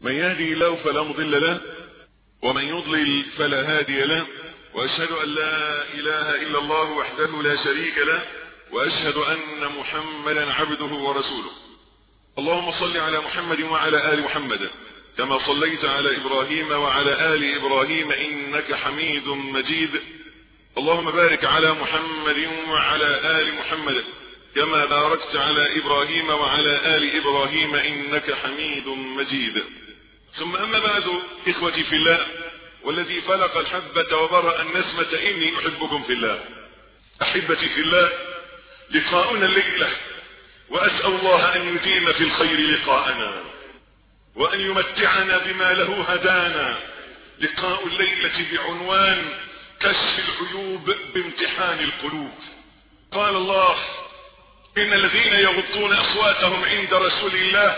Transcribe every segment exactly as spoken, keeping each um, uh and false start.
من يهدي الله فلا مضل له ومن يضلل فلا هادي له، واشهد ان لا اله الا الله وحده لا شريك له، واشهد ان محمدا عبده ورسوله. اللهم صل على محمد وعلى ال محمد كما صليت على ابراهيم وعلى ال ابراهيم انك حميد مجيد. اللهم بارك على محمد وعلى ال محمد كما باركت على ابراهيم وعلى ال ابراهيم انك حميد مجيد. ثم اما بعد، اخوتي في الله والذي فلق الحبة وبرأ النسمة اني احبكم في الله. احبتي في الله، لقاؤنا الليلة واسأل الله ان يديم في الخير لقاءنا وان يمتعنا بما له هدانا. لقاء الليلة بعنوان كشف العيوب بامتحان القلوب. قال الله: ان الذين يغضون اصواتهم عند رسول الله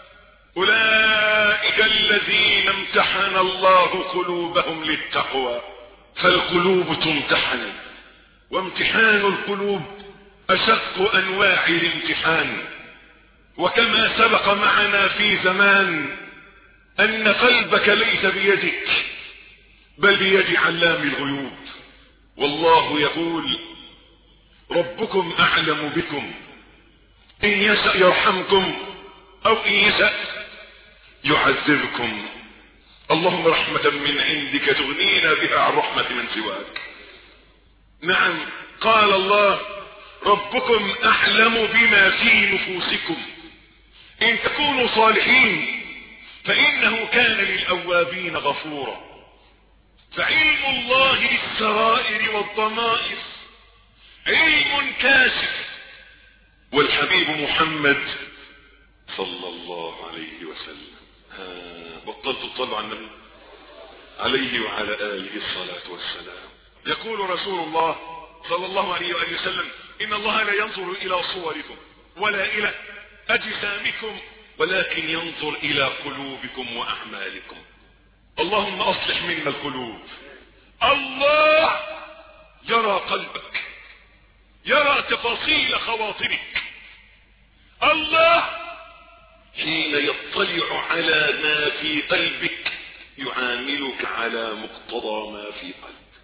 اولئك الذين امتحن الله قلوبهم للتقوى. فالقلوب تمتحن، وامتحان القلوب اشق انواع الامتحان. وكما سبق معنا في زمان ان قلبك ليس بيدك بل بيد علام الغيوب. والله يقول: ربكم اعلم بكم، ان يشأ يرحمكم او ان يشأ يعذبكم. اللهم رحمة من عندك تغنينا بها عن رحمة من سواك. نعم، قال الله: ربكم اعلم بما في نفوسكم ان تكونوا صالحين فانه كان للاوابين غفورا. فعلم الله للسرائر والضمائر علم كاشف، والحبيب محمد صلى الله عليه وسلم. ها بطلت تطلع عن النبي عليه وعلى آله الصلاة والسلام. يقول رسول الله صلى الله عليه وآله وسلم: إن الله لا ينظر إلى صوركم ولا إلى أجسامكم ولكن ينظر إلى قلوبكم وأعمالكم. اللهم أصلح منا القلوب. الله يرى قلبك، يرى تفاصيل خواطرك. الله حين يطلع على ما في قلبك يعاملك على مقتضى ما في قلبك.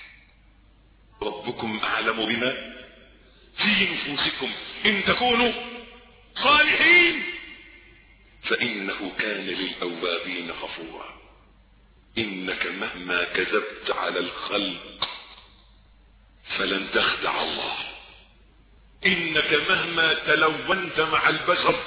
ربكم أعلم بما في نفوسكم إن تكونوا صالحين فإنه كان للأوابين غفورا. إنك مهما كذبت على الخلق فلن تخدع الله. إنك مهما تلونت مع البشر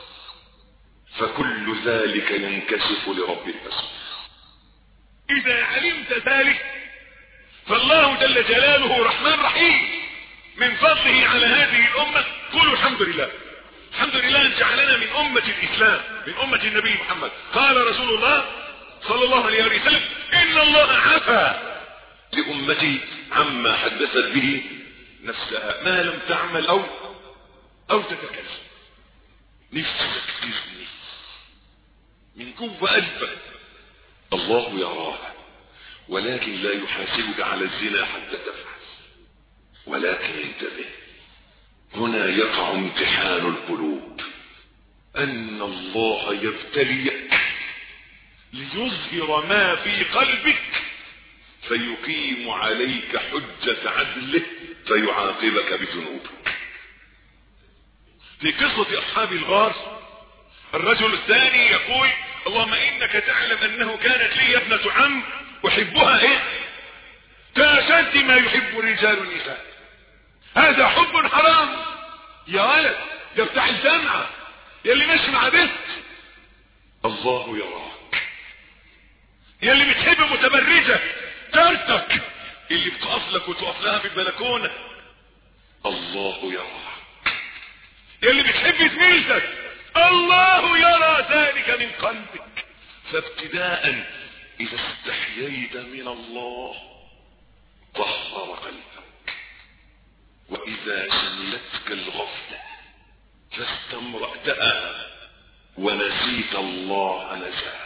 فكل ذلك ينكشف لرب البشر. إذا علمت ذلك فالله جل جلاله رحمن رحيم. من فضله على هذه الأمة قولوا الحمد لله. الحمد لله أن جعلنا من أمة الإسلام، من أمة النبي محمد. قال رسول الله صلى الله عليه وسلم: إن الله عفا لأمتي عما حدثت به نفسها ما لم تعمل أو أو تتكلم. نفسك تزني من جوه قلبك، الله يراها ولكن لا يحاسبك على الزنا حتى تفعل. ولكن انتبه، هنا يقع امتحان القلوب، أن الله يبتليك ليظهر ما في قلبك فيقيم عليك حجة عدله فيعاقبك بذنوبك. في قصة أصحاب الغار الرجل الثاني يقول: اللهم إنك تعلم أنه كانت لي ابنة عم أحبها إيه كأشد ما يحب الرجال النساء. هذا حب حرام يا ولد، يفتح الجامعة يلي ماشي مع بنت. الله يراك. يلي بتحب متبرجة جارتك اللي بتقف لك وتقف لها في البلكونة، الله يراك. يلي بتحب زميلتك، الله يرى ذلك من قلبك. فابتداء إذا استحييت من الله طهر قلبك، وإذا شملتك الغفلة فاستمرأتها ونسيت الله نساك.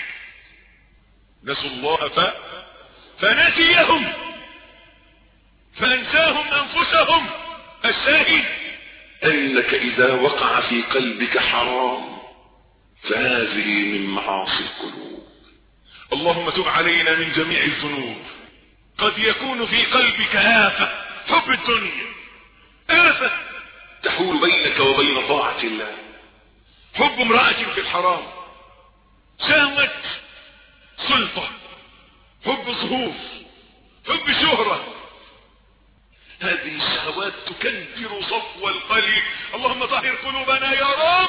نسوا الله ف... فنسيهم فأنساهم أنفسهم. الشاهد أنك إذا وقع في قلبك حرام فهذه من معاصي القلوب. اللهم تب علينا من جميع الذنوب. قد يكون في قلبك آفة، حب الدنيا، آفة تحول بينك وبين طاعة الله، حب امرأة في الحرام، شهوة سلطة، حب ظهور، حب شهرة. هذه الشهوات تكدر صفو القلب. اللهم طهر قلوبنا يا رب.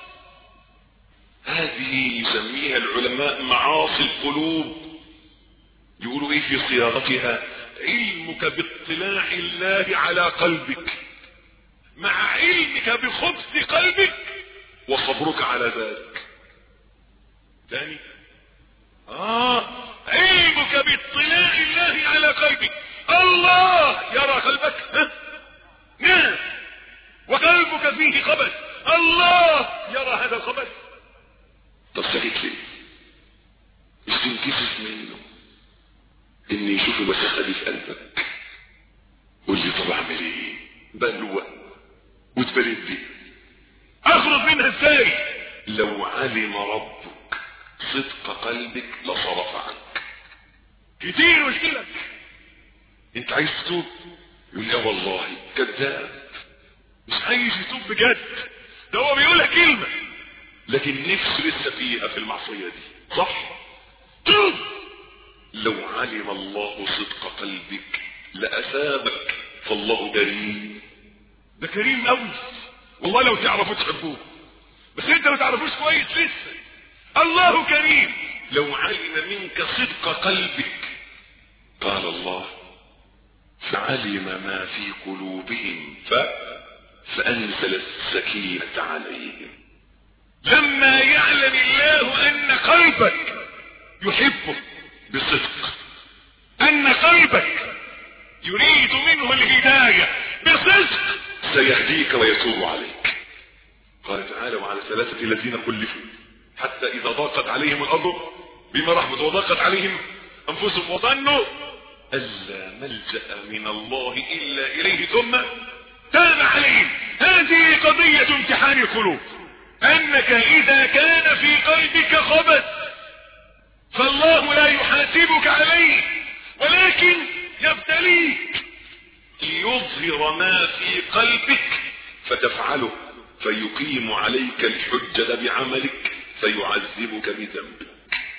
هذه يسميها العلماء معاصي القلوب. يقولوا ايه في صياغتها؟ علمك باطلاع الله على قلبك مع علمك بخبث قلبك وصبرك على ذلك. ثاني اه علمك باطلاع الله على قلبك. الله يرى قلبك، ها؟ نعم، وقلبك فيه خبث. الله يرى هذا الخبث. طب سكت ليه؟ مش تنكسف منه ان يشوف المساحه دي في قلبك؟ قول لي طب اعمل ايه؟ بلوى وتبرد دي اخرج منها ازاي؟ لو علم ربك صدق قلبك لصرف عنك. كتير قلت لك انت عايز تتوب، يقول يا والله كذاب، مش عايز يتوب بجد، ده هو بيقولها كلمه لكن نفسه لسه فيها في المعصيه دي. صح؟ توب. لو علم الله صدق قلبك لأثابك، فالله كريم. ده كريم قوي والله لو تعرفوا تحبوه، بس انت ما تعرفوش كويس لسه. الله كريم. لو علم منك صدق قلبك، قال الله فعلم ما في قلوبهم ف... فأنزل السكينة عليهم. لما يعلم الله أن قلبك يحبه بصدق، أن قلبك يريد منه الهداية بصدق، سيهديك ويتوب عليك. قال تعالى وعلى ثلاثة الذين خلفوا حتى إذا ضاقت عليهم الأرض بما رحمت وضاقت عليهم أنفسهم وظنوا ألا ملجأ من الله إلا إليه ثم تاب عليهم. هذه قضية امتحان القلوب، أنك إذا كان في قلبك خبث فالله لا يحاسبك عليه ولكن يبتليك ليظهر ما في قلبك فتفعله فيقيم عليك الحجة بعملك فيعذبك بذنبك.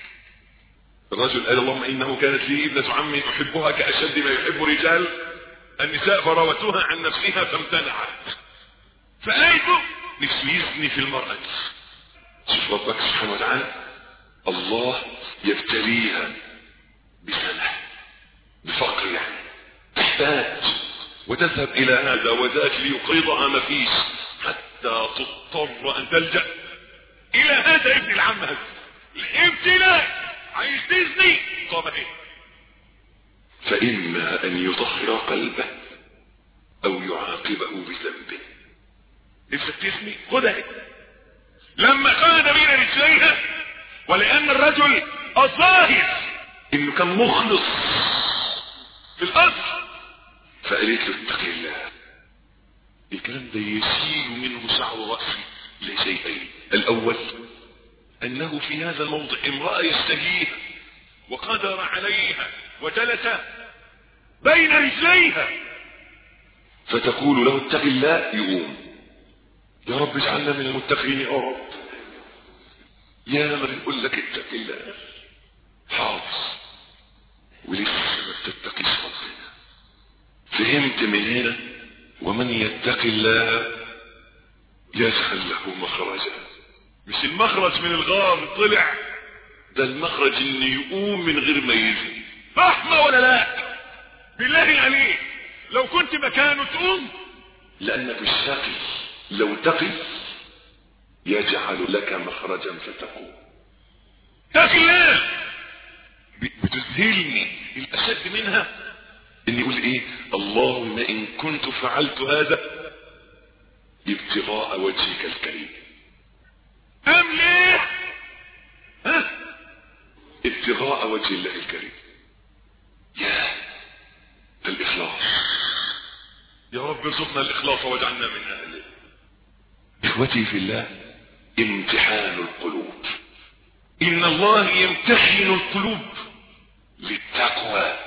الرجل قال اللهم إنه كانت لي ابنة عمي أحبها كأشد ما يحب رجال النساء فراوتوها عن نفسها فامتنعت، فآيته نفسه يزني في المرأة. شوف ربك سبحانه وتعالى الله يبتليها بسنة بفقر، يعني تحتاج وتذهب إلى هذا وذاك ليقرضها ما فيش حتى تضطر أن تلجأ إلى هذا ابن العم. هذا الابتلاء عايز تزني طب ايه؟ فإما أن يطهر قلبه أو يعاقبه بذنبه. نفسك تزني خدها لما قاد بين رجليها، ولأن الرجل الظاهر إنه كان مخلص في الأصل فقالت له اتق الله. الكلام ده يشيل منه شعر رأسي لشيئين. الأول أنه في هذا الموضع امرأة يشتهيها وقدر عليها وجلس بين رجليها فتقول له اتق الله، يقوم يا رب اجعلنا من المتقين يا رب. يا من يقول لك اتق الله حاضر ولسه ما بتتقيش ربنا. فهمت من هنا ومن يتق الله يجعل له مخرجا. مش المخرج من الغار طلع، ده المخرج انه يقوم من غير ما يزني. رحمة ولا لا؟ بالله عليك لو كنت مكانه تقوم، لانك الشقي لو تقي يجعل لك مخرجا فتقوم. اتق الله. بتذهلني الاشد منها ان يقول ايه اللهم ان كنت فعلت هذا ابتغاء وجهك الكريم. ام ليه؟ ها؟ ابتغاء وجه الله الكريم. يا الاخلاص. يا رب ارزقنا الاخلاص واجعلنا من اهله. اخوتي في الله، امتحان القلوب. إن الله يمتحن القلوب للتقوى.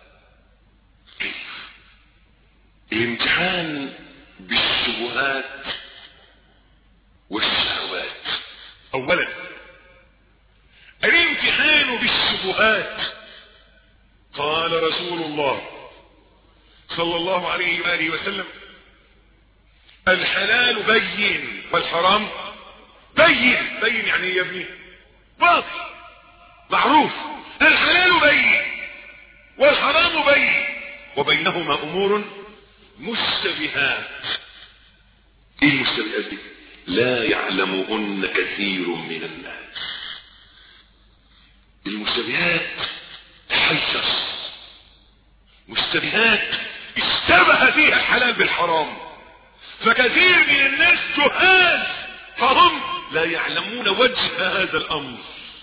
كيف؟ الامتحان بالشبهات والشهوات. أولا الامتحان بالشبهات. قال رسول الله صلى الله عليه وآله وسلم: الحلال بين والحرام بين. بين يعني ايه يا ابني؟ واضح معروف. الحلال بين والحرام بين وبينهما امور مشتبهات. ايه المشتبهات دي؟ لا يعلمهن كثير من الناس. المشتبهات تحير، مشتبهات اشتبه فيها الحلال بالحرام، فكثير من الناس جهال فهم لا يعلمون وجه هذا الامر.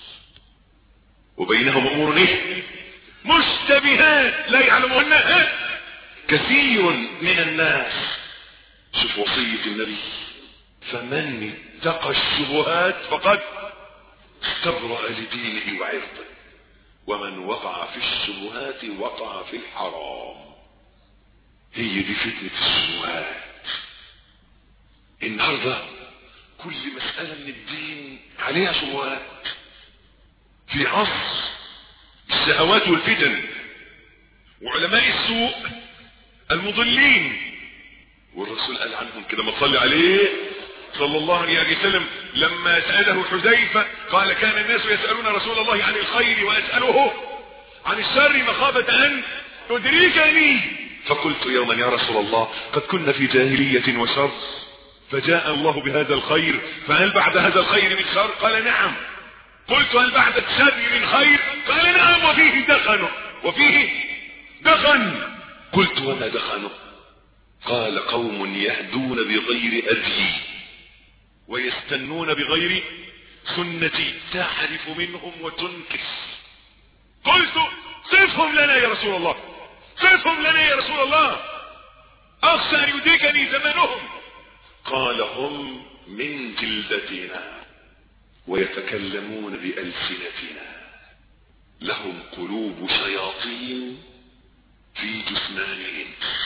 وبينهم امور ايه؟ مشتبهات لا يعلمونها كثير من الناس. شوف وصية النبي: فمن اتقى الشبهات فقد استبرأ لدينه وعرضه، ومن وقع في الشبهات وقع في الحرام. هي دي فتنة الشبهات. النهارده كل مسألة من الدين عليها شبهات. في عصر الشهوات والفتن وعلماء السوء المضلين، والرسول قال عنهم كده ما تصلي عليه صلى الله عليه وسلم لما سأله حذيفة قال: كان الناس يسألون رسول الله عن الخير ويسأله عن الشر مخافة أن تدركني، فقلت يوما يا رسول الله قد كنا في جاهلية وشر، فجاء الله بهذا الخير، فهل بعد هذا الخير من شر؟ قال نعم. قلت: هل بعد الشر من خير؟ قال نعم، وفيه دخن. وفيه دخن. قلت: وما دخنه؟ قال: قوم يهدون بغير هدي ويستنون بغير سنتي تعرف منهم وتنكر. قلت: صفهم لنا يا رسول الله، صفهم لنا يا رسول الله، اخشى ان يدركني زمانهم. قال: هم من جلدتنا ويتكلمون بألسنتنا، لهم قلوب شياطين في جسمان انس.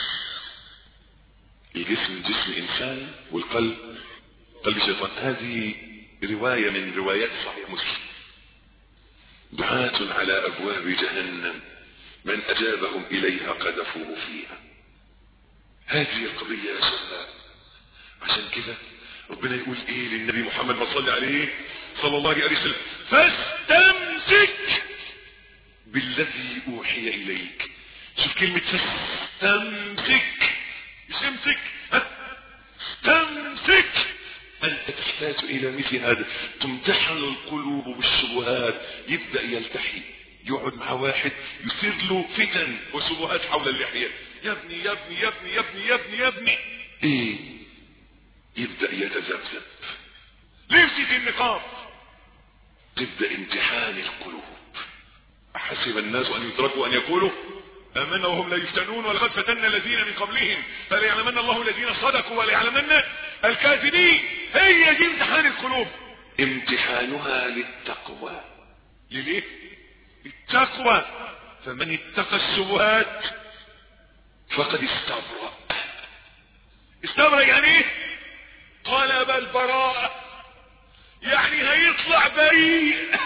الجسم جسم انسان والقلب قلب شيطان. هذه رواية من روايات صحيح مسلم. دعاة على ابواب جهنم من اجابهم اليها قذفوه فيها. هذه القضية يا شباب. عشان كده ربنا يقول ايه للنبي محمد صلى عليه صلى الله عليه وسلم: فاستمسك بالذي اوحي اليك. شوف كلمة فاستمسك، مش امسك، استمسك. انت تحتاج الى مثل هذا. تمتحن القلوب بالشبهات، يبدأ يلتحي، يقعد مع واحد يصير له فتن وشبهات حول اللحية. يا ابني يا ابني يا ابني يا ابني يا ابني يا ابني ايه؟ يبدأ يتذبذب. لبسة النقاب. تبدأ امتحان القلوب. أحسب الناس أن يتركوا أن يقولوا آمنا وهم لا يفتنون ولقد فتنا الذين من قبلهم فليعلمن الله الذين صدقوا وليعلمن الكاذبين. هي دي امتحان القلوب. امتحانها للتقوى. لليه؟ التقوى. فمن اتقى الشبهات فقد استبرأ. استبرأ يعني ايه؟ طلب البراءة، يعني هيطلع بريء.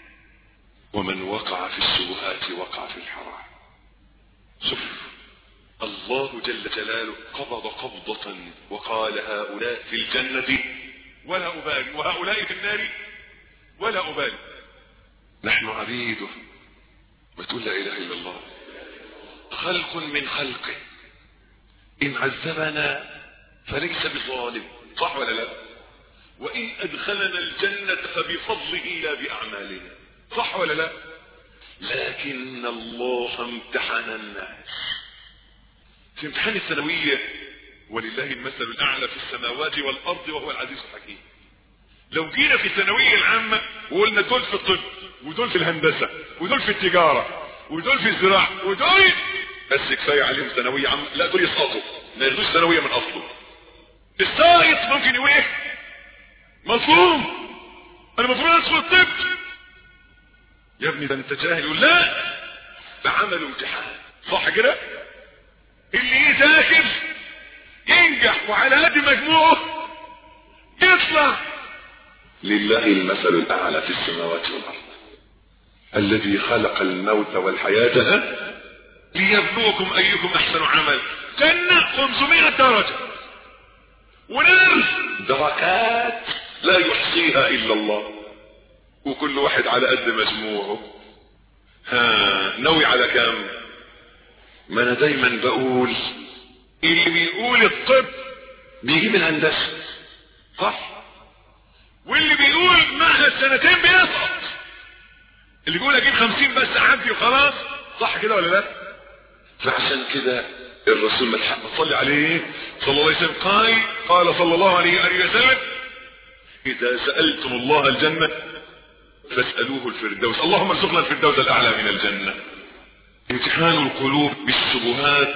ومن وقع في الشبهات وقع في الحرام. شوف الله جل جلاله قبض قبضة وقال: هؤلاء في الجنة ولا أبالي وهؤلاء في النار ولا أبالي. نحن عبيده. ما تقول لا إله إلا الله. خلق من خلقه، إن عذبنا فليس بظالم، صح ولا لا؟ وإن أدخلنا الجنة فبفضله لا بأعمالنا، صح ولا لا؟ لكن الله امتحن الناس. في امتحان الثانوية ولله المثل الأعلى في السماوات والأرض وهو العزيز الحكيم. لو جينا في الثانوية العامة وقلنا دول في الطب ودول في الهندسة ودول في التجارة ودول في الزراعة ودول بس كفاية عليهم ثانوية عامة، لا دول يسقطوا، ما ياخدوش ثانوية من أصله. الساقط ممكن يوقف مظلوم، انا المفروض ادخل الطب. يا ابني ده انت جاهل. يقول لا، ده عملوا امتحان، صح كده؟ اللي يذاكر ينجح وعلى قد مجموعه يطلع. لله المثل الاعلى في السماوات والارض، الذي خلق الموت والحياة ليبلوكم ايكم احسن عمل. جنة خمسمائة درجة ونار دركات لا يحصيها الا الله، وكل واحد على قد مجموعه. ها ناوي على كام؟ ما انا دايما بقول اللي بيقول الطب بيجي من هندسة، صح؟ واللي بيقول معهد سنتين بيسقط، اللي بيقول اجيب خمسين بس اعدي وخلاص، صح كده ولا لا؟ فعشان كده الرسول ما تحب تصلي عليه صلى الله عليه وسلم قال قال صلى الله عليه وآله وسلم: اذا سألتم الله الجنة فاسألوه الفردوس، اللهم ارزقنا الفردوس الاعلى من الجنة. امتحان القلوب بالشبهات،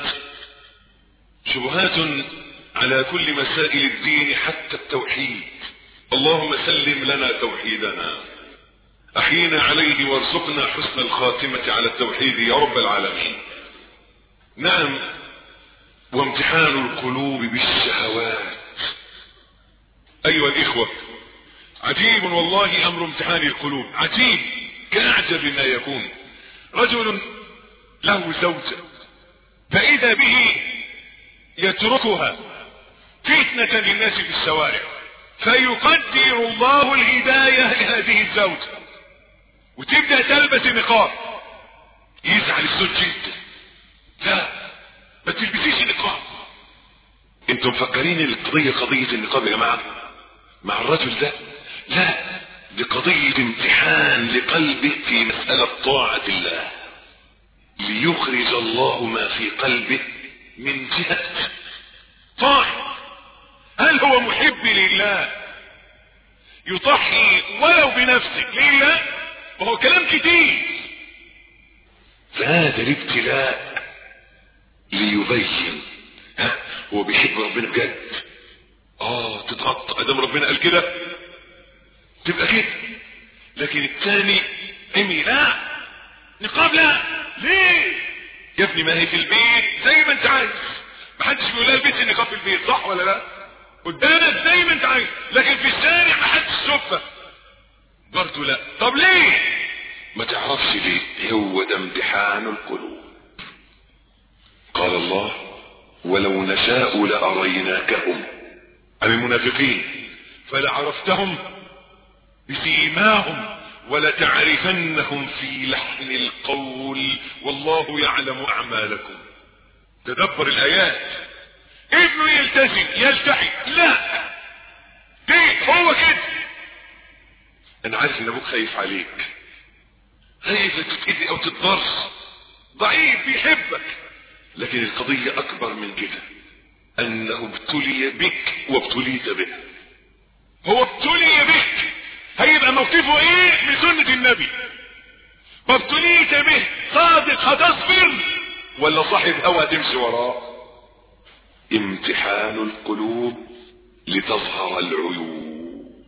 شبهات على كل مسائل الدين حتى التوحيد. اللهم سلم لنا توحيدنا، احينا عليه وارزقنا حسن الخاتمة على التوحيد يا رب العالمين. نعم، وامتحان القلوب بالشهوات. ايها الاخوة، عجيب والله امر امتحان القلوب، عجيب كأعجب ما يكون. رجل له زوجة فاذا به يتركها فتنة للناس في الشوارع، فيقدر الله الهداية لهذه الزوجة وتبدأ تلبس نقاب. يزعل الزوج جدا، لا ما تلبسيش نقاب. انتم مفكرين القضية قضية النقاب يا جماعة مع الرجل ده؟ لا، دي قضية امتحان لقلبه في مسألة طاعة الله، ليخرج الله ما في قلبه من جهة طاعة. هل هو محب لله يضحي ولو بنفسه لله؟ وهو كلام كتير. فهذا الابتلاء ليبين ها هو بيحب ربنا بجد. اه تتغطى ادام ربنا قال كده تبقى كده. لكن الثاني امي لا، نقاب لا. ليه يا ابني؟ ما هي في البيت زي ما انت عايز، محدش بيقول لها البيت النقاب في البيت، صح ولا لا؟ قدامك زي ما انت عايز، لكن في الشارع محدش يشوفها برضه لا. طب ليه؟ ما تعرفش ليه؟ هو ده امتحان القلوب. قال الله: ولو نشاء لأريناكهم، عن المنافقين، فلعرفتهم بسيماهم ولتعرفنهم في لحن القول والله يعلم أعمالكم. تدبر الآيات. ابنه يلتزم يلتحي، لا ليه؟ هو كده. انا عارف ان ابوك خايف عليك، خايف تتأذي او تتضر، ضعيف بيحبك، لكن القضية اكبر من كده، انه ابتلي بك وابتليت به. هو ابتلي بك، هيبقى موقفه ايه من سنة النبي؟ وابتليت به، صادق هتصبر ولا صاحب هوى تمشي وراه؟ امتحان القلوب لتظهر العيوب،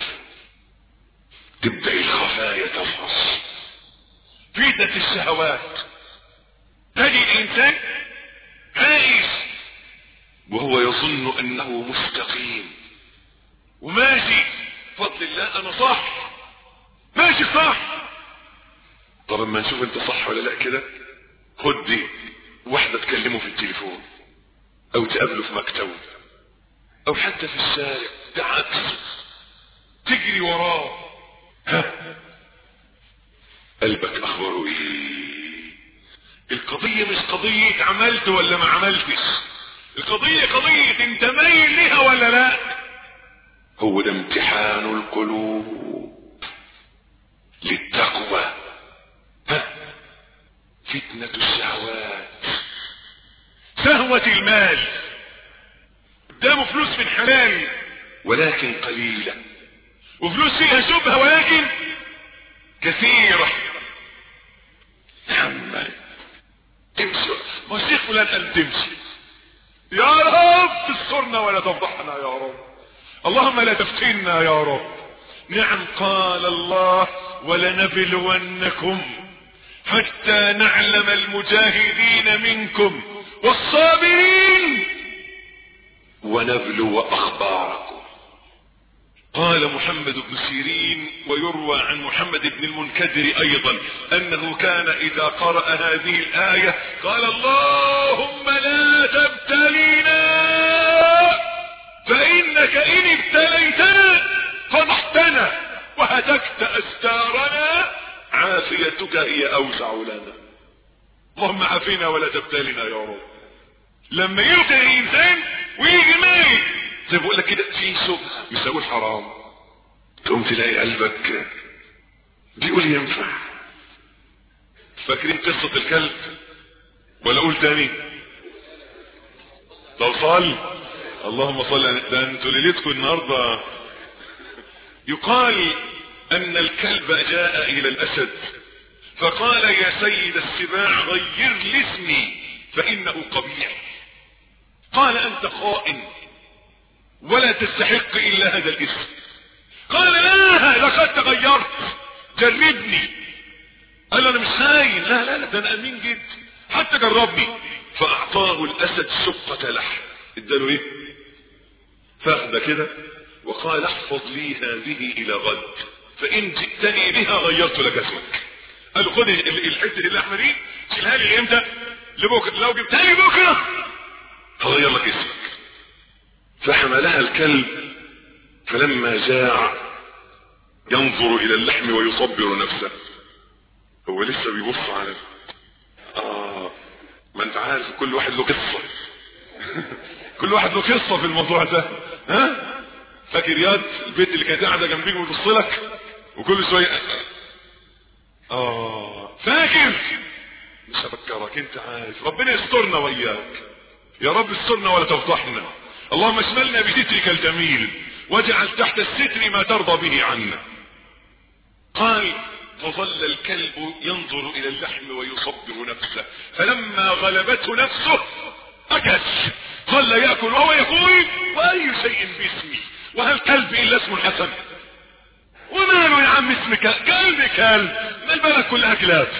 تبدأ الخفايا تظهر، فتنة الشهوات. تجد الانسان عايش وهو يظن انه مستقيم وماشي بفضل الله، انا صح ماشي صح. طب اما نشوف انت صح ولا لا كده. خد دي واحدة تكلمه في التليفون او تقابله في مكتبه او حتى في الشارع، تعكسه تجري وراه، ها قلبك اخباره ايه؟ القضية مش قضية عملت ولا ما عملتش، القضية قضية انت مايل ليها ولا لا. هو ده امتحان القلوب للتقوى. ها فتنة الشهوات، شهوة المال، قدامه فلوس من حلال ولكن قليلة، وفلوس فيها شبهة ولكن كثيرة. محمد تمشي، ما الشيخ فلان قال تمشي، يا رب تسترنا ولا تفضحنا يا رب. اللهم اللهم لا تفتنا يا رب. نعم قال الله ولنبلونكم حتى نعلم المجاهدين منكم والصابرين ونبلو اخباركم. قال محمد بن سيرين ويروى عن محمد بن المنكدر ايضا انه كان اذا قرأ هذه الآية قال اللهم لا تبتلينا فانك ان ابتليتنا فضحتنا وهتكت استارنا عافيتك هي اوسع لنا. اللهم عافينا ولا تبتلينا يا رب. لما يلقي الانسان ويجي ميت زي بقول لك كده في شبهه يساوي حرام، تقوم تلاقي قلبك بيقول ينفع. فاكرين قصه الكلب ولا اقول تاني؟ طب صل اللهم صل على ده انتوا ليلتكم النهارده. يقال ان الكلب جاء الى الاسد فقال يا سيد السباع غير لي اسمي فانه قبيح. قال انت خائن ولا تستحق الا هذا الاسم. قال لا لقد تغيرت جربني. قال انا مش خاين، لا لا لا ده انا امين جدا حتى جربني. فاعطاه الاسد شقة لحم، اداله ايه؟ فاخده كده وقال احفظ لي هذه الى غد فان جئتني بها غيرت لك اسمك. قال له خد الحته اللحمه دي شيلها لي امتى؟ لبكره. لو جبتها لي بكره هغير لك اسمك. فحملها الكلب فلما جاع ينظر الى اللحم ويصبر نفسه. هو لسه بيبص على اه ما انت عارف كل واحد له قصه كل واحد له قصه في الموضوع ده. ها فاكر ياد البيت اللي كانت قاعده جنبيك وتبص لك وكل شويه اه فاكر؟ مش هفكرك انت عارف. ربنا يسترنا وياك يا رب، استرنا ولا تفضحنا. اللهم اشملنا بسترك الجميل واجعل تحت الستر ما ترضى به عنا. قال فظل الكلب ينظر الى اللحم ويصبر نفسه فلما غلبته نفسه اكل. ظل ياكل وهو يقول واي شيء باسمي وهل كلب الا اسم حسن؟ وماله يا عم اسمك كلب كلب، ما البلد كلها كلاب.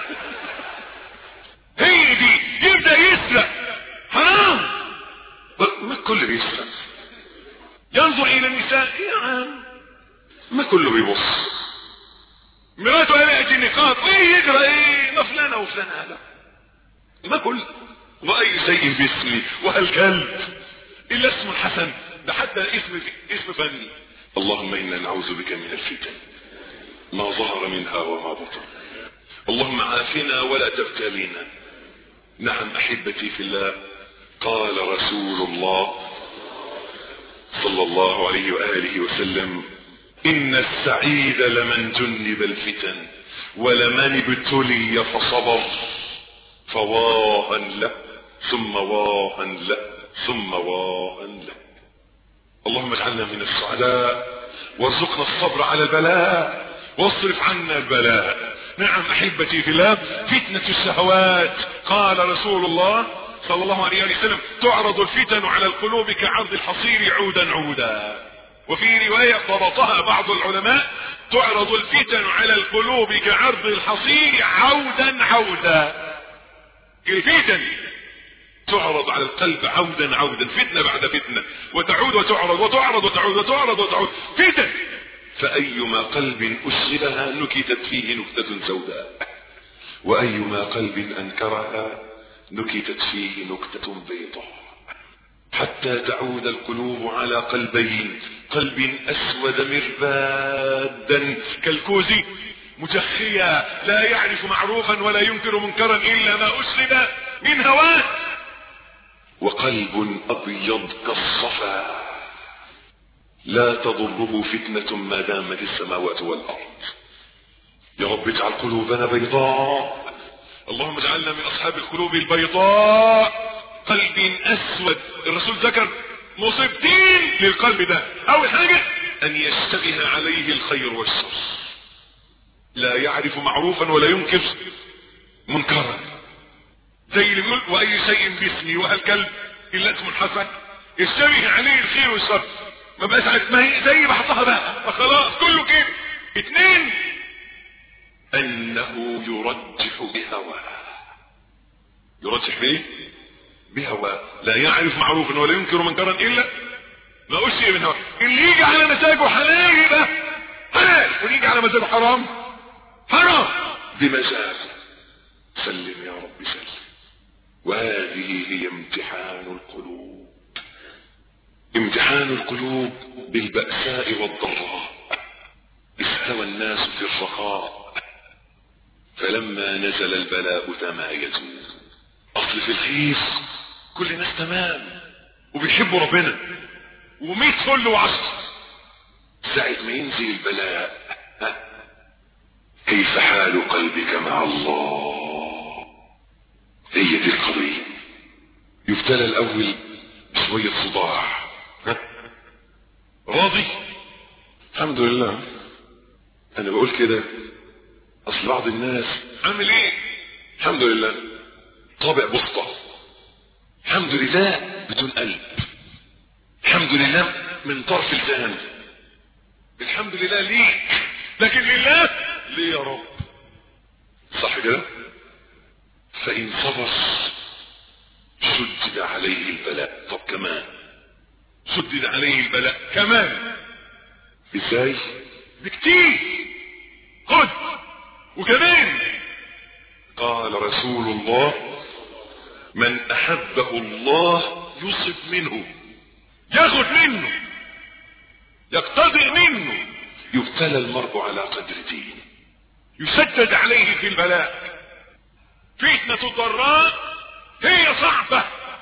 هي دي يبدا يسرق حرام. ما كله بيسرق. ينظر الى النساء يا عم ما كله بيبص. مراته قالت النقاط ايه يجرى ايه ما فلانه وفلانه هذا ما كل واي شيء باسمي وهل كلب الا اسم حسن. ده حتى اسم اسم فني. اللهم انا نعوذ بك من الفتن ما ظهر منها وما بطن. اللهم عافنا ولا تبتلينا. نعم احبتي في الله قال رسول الله صلى الله عليه واله وسلم ان السعيد لمن جنب الفتن ولمن ابتلي فصبر فواها له ثم واها له ثم واها له. اللهم اجعلنا من السعداء وارزقنا الصبر على البلاء واصرف عنا البلاء. نعم احبتي في الله فتنة الشهوات قال رسول الله صلى الله عليه وسلم تعرض الفتن على القلوب كعرض الحصير عودا عودا. وفي رواية ضبطها بعض العلماء تعرض الفتن على القلوب كعرض الحصير عودا عودا. الفتن تعرض على القلب عودا عودا، فتنة بعد فتنة، وتعود وتعرض وتعرض وتعود وتعرض وتعود فتن. فأيما قلب أشغلها نكتت فيه نكتة سوداء وأيما قلب أنكرها نكتت فيه نكتة بيضاء حتى تعود القلوب على قلبين، قلب أسود مربادا كالكوز مجخيا لا يعرف معروفا ولا ينكر منكرا إلا ما أشرب من هواه، وقلب أبيض كالصفا لا تضره فتنة ما دامت السماوات والأرض. يا رب اجعل قلوبنا بيضاء. اللهم اجعلنا من أصحاب القلوب البيضاء. قلب أسود. الرسول ذكر مصيبتين للقلب ده. أول حاجة أن يشتبه عليه الخير والشر، لا يعرف معروفا ولا ينكر منكرا، زي اللي بيقول وأي شيء باسمي وهل كلب إلا اسم حسن. يشتبه عليه الخير والشر. ما بقاش عارف، ما هي زي بعضها بقى، فخلاص كله كده. اتنين، انه يرجح بهواه. يرجح بايه؟ بهواه. لا يعرف معروفا ولا ينكر منكرا الا ما اشي من هواه. اللي يجي على مزاجه حلال يبقى حلال، واللي يجي على مزاجه حرام حرام بمزاجه. سلم يا رب سلم. وهذه هي امتحان القلوب. امتحان القلوب بالبأساء والضراء. استوى الناس في الرخاء فلما نزل البلاء تمايزوا. اصل في الخير كل الناس تمام وبيحبوا ربنا وميت فل وعشر، ساعة ما ينزل البلاء كيف حال قلبك مع الله؟ هي دي القضية. يبتلى الاول بشوية صداع، راضي الحمد لله. انا بقول كده اصل بعض الناس عامل ايه الحمد لله، طابع بسطة الحمد لله بدون قلب، الحمد لله من طرف لسان، الحمد لله ليك لكن لله ليه يا رب، صح كده؟ فإن صبر شدد عليه البلاء. طب كمان شدد عليه البلاء كمان ازاي؟ بكتير. خد وكمان قال رسول الله من احبه الله يصب منه، ياخد منه، يقتدر منه. يبتلى المرء على قدر دينه، يسدد عليه في البلاء. فتنة الضراء هي صعبة،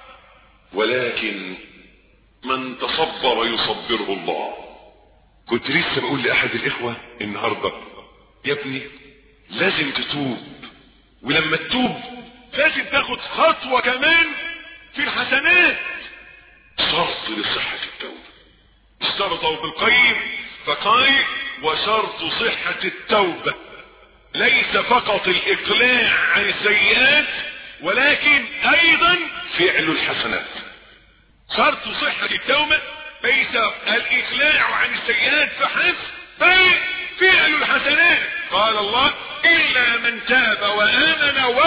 ولكن من تصبر يصبره الله. كنت لسه بقول لأحد الإخوة النهاردة يا ابني لازم تتوب، ولما تتوب لازم تاخد خطوة كمان في الحسنات. شرط لصحة التوبة. اشترطوا ابن القيم فقال وشرط صحة التوبة ليس فقط الإقلاع عن السيئات ولكن أيضا فعل الحسنات. شرط صحة التوبة ليس الإقلاع عن السيئات فحسب بل فعل الحسنات. قال الله إلا من تاب وآمن و...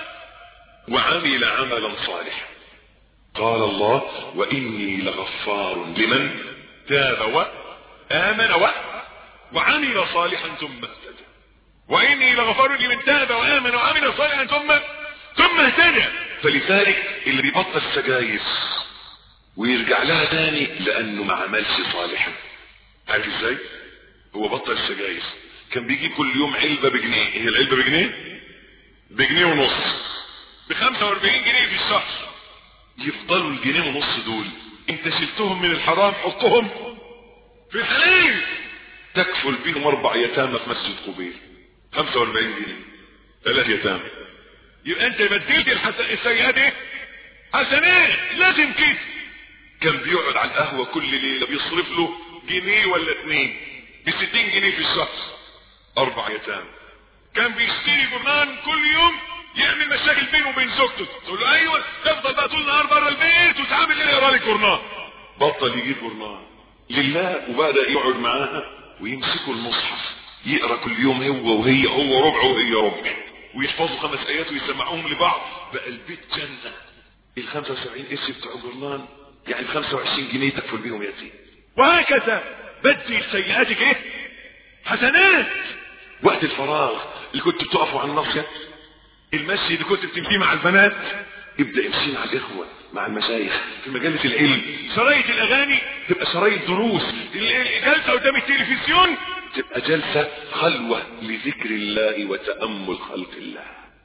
وعمل عملا صالحا. قال الله وإني لغفار لمن تاب وآمن و... وعمل صالحا ثم اهتدى. وإني لغفار لمن تاب وآمن وعمل صالحا ثم ثم اهتدى. فلذلك اللي بيبطل سجاير ويرجع لها تاني لأنه ما عملش صالحا. عارف ازاي؟ هو بطل السجاير كان بيجي كل يوم علبة بجنيه. هي العلبة بجنيه؟ بجنيه ونص، بخمسة واربعين جنيه في الشهر. يفضلوا الجنيه ونص دول انت شلتهم من الحرام حطهم في الحلال. تكفل بيهم اربع يتامى في مسجد قبيل، خمسة واربعين جنيه ثلاث يتامى. يبقى انت بدلت السيئات ايه؟ حسنات. لازم كده. كان بيقعد على القهوة كل ليلة بيصرف له جنيه ولا اتنين بستين جنيه في الشهر، اربع يتامى. كان بيشتري جرنان كل يوم يعمل مشاكل بينه وبين زوجته، تقول له ايوه تفضل بقى طول النهار بره البيت وتعامل ايه يقرا لي جرنان. بطل يجيب جرنان لله وبدا يقعد معاها ويمسكوا المصحف يقرا كل يوم هو وهي، هو ربع وهي ربع، ويحفظوا خمس ايات ويسمعوهم لبعض. بقى البيت جنه. ال خمسة وسبعين قرش بتوع الجرنان يعني خمسة وعشرين جنيه تكفل بيهم يتيم. وهكذا بدي سيئاتك ايه؟ حسنات. وقت الفراغ اللي كنت بتقفوا على الناصية، المشي اللي كنت بتمشيه مع البنات، ابدأ امشي مع الاخوة مع المشايخ في مجالس العلم. شرايط الاغاني تبقى شرايط دروس. الجلسة قدام التلفزيون تبقى جلسة خلوة لذكر الله وتأمل خلق الله.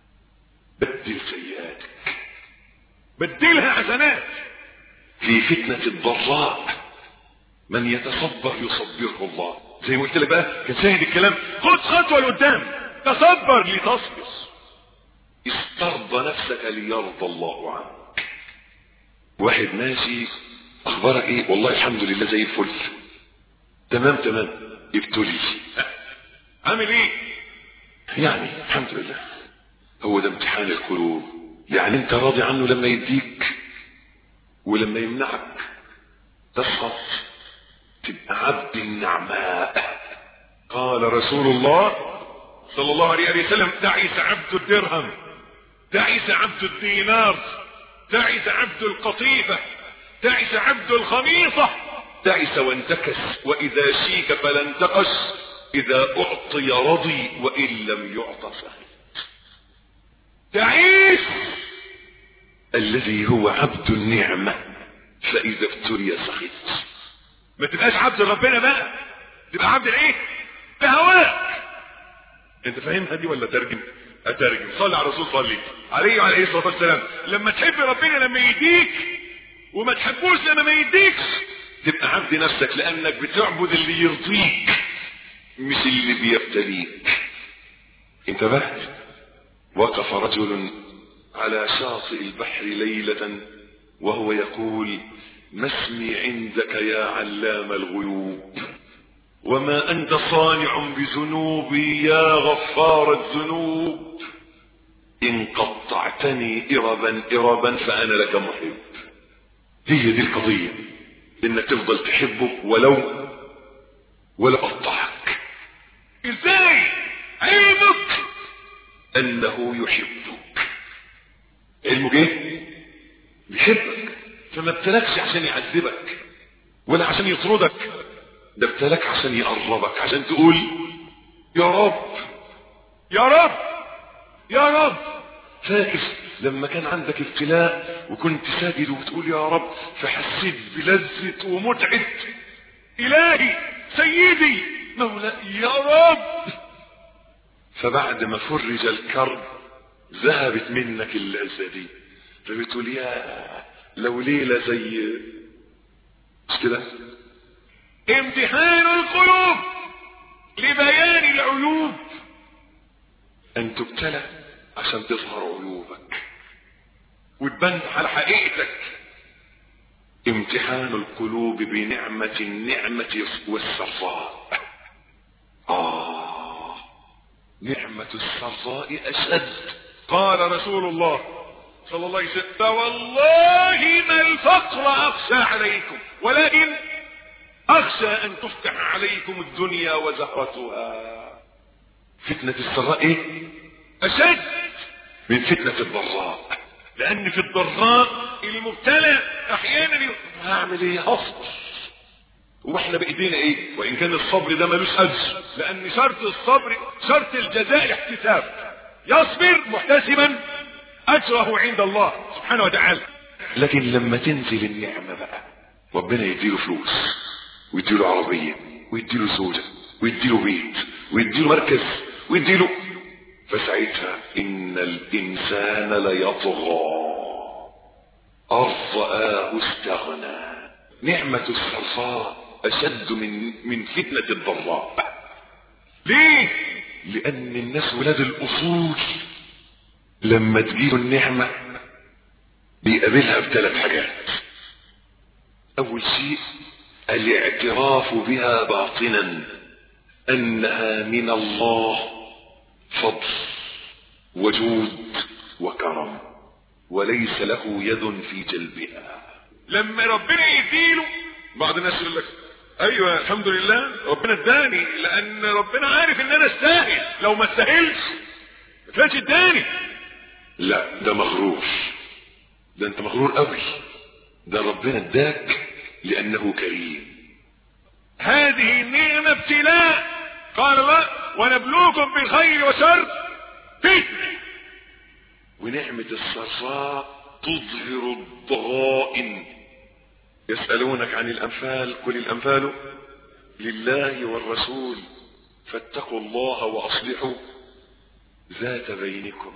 بدل سيئاتك بدلها حسنات. في فتنة الضراء من يتصبر يصبره الله. زي ما قلت لك بقى كان شاهد الكلام. خد خطوة لقدام، تصبر لتصبر. استرضى نفسك ليرضى الله عنك. واحد ماشي اخبارك ايه؟ والله الحمد لله زي الفل تمام تمام. ابتلي عامل ايه؟ يعني الحمد لله. هو ده امتحان القلوب. يعني انت راضي عنه لما يديك ولما يمنعك تسخط تبقى عبد النعماء. قال رسول الله صلى الله عليه وسلم: تعس عبد الدرهم، تعس عبد الدينار، تعس عبد القطيفة، تعس عبد الخميصة، تعس وانتكس، وإذا شيك فلا انتقش، إذا أعطي رضي وإن لم يعط سهل. تعيس الذي هو عبد النعمة، فإذا ابتلي سخط. ما تبقاش عبد ربنا بقى، تبقى عبد الايه؟ بهواك. انت فاهمها دي ولا ترجم؟ اترجم. صلي على الرسول صلي عليه وعليه الصلاه والسلام. لما تحب ربنا لما يديك، وما تحبوش لما ما يديكش، تبقى عبد نفسك، لانك بتعبد اللي يرضيك مش اللي بيبتليك. انتبهت؟ وقف رجل على شاطئ البحر ليلة وهو يقول: ما اسمي عندك يا علام الغيوب، وما أنت صانع بذنوبي يا غفار الذنوب، إن قطعتني إربا إربا فأنا لك محب. هي دي القضية، إنك تفضل تحبه ولو ولا قطعك. إزاي؟ علمك أنه يحبك. علمك إيه؟ بيحبك، فما ابتلكش عشان يعذبك ولا عشان يطردك، ده ابتلك عشان يقربك، عشان تقول يا رب يا رب يا رب. فاكر لما كان عندك ابتلاء وكنت ساجد وبتقول يا رب، فحسيت بلذة ومتعة إلهي سيدي مولاي يا رب، فبعد ما فرج الكرب ذهبت منك اللذة دي، فبتقول يا لو ليلة زي مش كده. امتحان القلوب لبيان العيوب، ان تبتلى عشان تظهر عيوبك وتبان على حقيقتك. امتحان القلوب بنعمة النعمة والسراء. آه نعمة السراء أشد. قال رسول الله صلى الله عليه وسلم: والله ما الفقر أخشى عليكم، ولكن أخشى أن تفتح عليكم الدنيا وزهرتها. فتنة السراء إيه؟ أشد من فتنة الضراء، لأن في الضراء المبتلى أحيانا هعمل إيه؟ أصبر، وإحنا بإيدينا إيه؟ وإن كان الصبر ده ملوش أجر، لأن شرط الصبر شرط الجزاء الاحتساب، يصبر محتسبا أجره عند الله سبحانه وتعالى. لكن لما تنزل النعمة بقى، ربنا يديله فلوس ويديله عربية ويديله زوجة ويديله بيت ويديله مركز ويديله، فساعتها إن الإنسان ليطغى أن رآه استغنى. نعمة السراء أشد من من فتنة الضراء. ليه؟ لأن الناس ولاد الأصول لما تجيله النعمة بيقابلها بثلاث حاجات. أول شيء الاعتراف بها باطنا أنها من الله، فضل وجود وكرم، وليس له يد في جلبها. لما ربنا يديله، بعض الناس يقول لك ايوه الحمد لله ربنا اداني، لان ربنا عارف ان انا استاهل، لو ما استاهلش ما كانش اداني. لا ده مغرور، ده انت مغرور قوي، ده ربنا اداك لانه كريم. هذه النعمة ابتلاء، قال الله ونبلوكم بالخير وشر فتنة. ونعمة السراء تظهر الضغائن. يسألونك عن الأنفال، قل الأنفال لله والرسول فاتقوا الله وأصلحوا ذات بينكم.